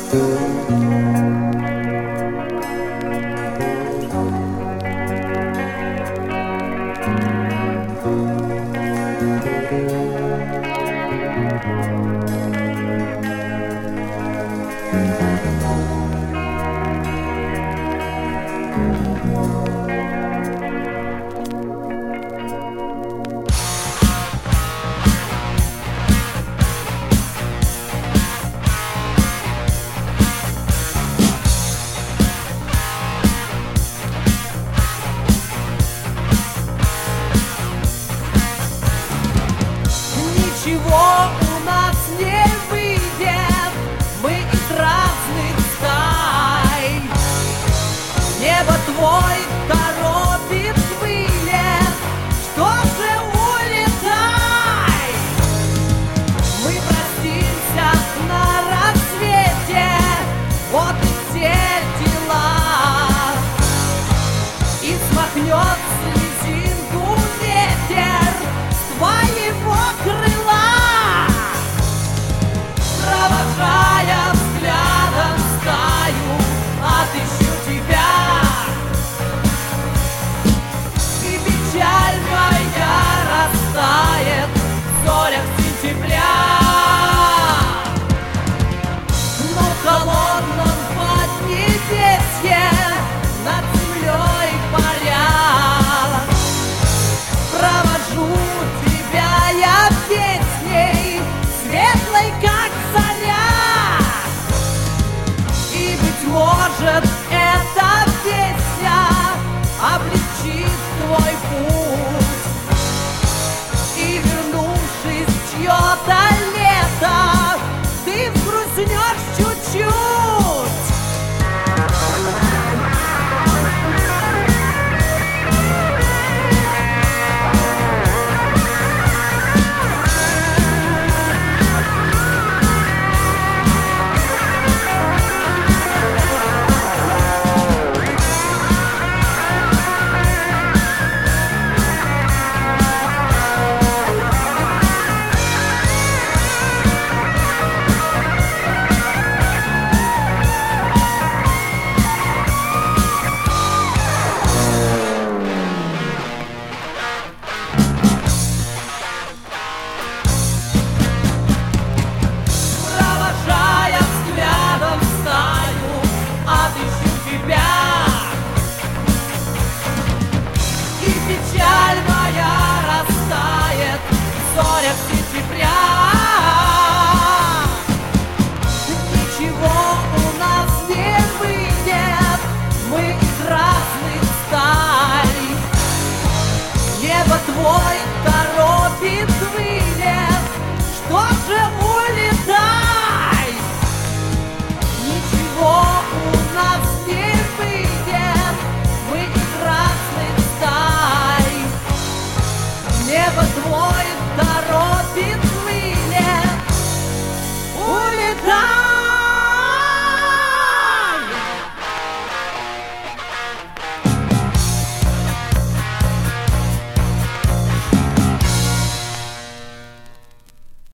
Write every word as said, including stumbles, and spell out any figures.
Ничего у нас не выйдет, мы из разных стай. Небо твой торопит вылет, что же улетай. Мы простимся на рассвете, вот и все дела. И смахнет слезинку ветер с твоего крыла. Провожая взглядом стаю, отыщу тебя. И печаль моя растает в зорях сентября. Но в холодном поднебесье над землей паря провожу тебя я песней, светлой как заря. И, быть может, эта песня облегчит твой путь.